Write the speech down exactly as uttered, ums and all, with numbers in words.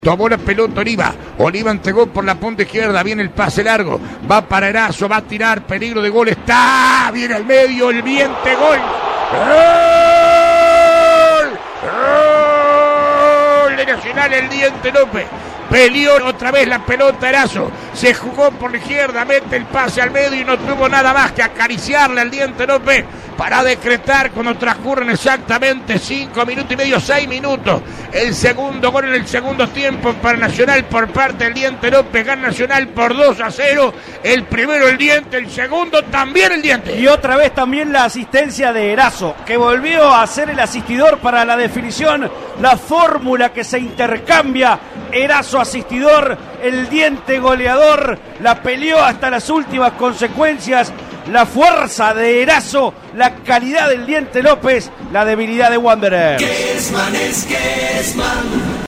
Tomó la pelota Oliva, Oliva entregó por la punta izquierda, viene el pase largo, va para Erazo, va a tirar, peligro de gol, está, viene al medio, el viente, gol, gol, gol de Nacional, el Diente López, peleó otra vez la pelota Erazo, se jugó por la izquierda, mete el pase al medio y no tuvo nada más que acariciarle al Diente López para decretar cuando transcurren exactamente cinco minutos y medio, seis minutos, el segundo gol en el segundo tiempo para Nacional por parte del Diente López, gana Nacional por dos a cero, el primero el Diente, el segundo también el Diente. Y otra vez también la asistencia de Erazo, que volvió a ser el asistidor para la definición, la fórmula que se intercambia, Erazo asistidor, el Diente goleador, la peleó hasta las últimas consecuencias, la fuerza de Erazo, la calidad del Diente López, la debilidad de Wanderer.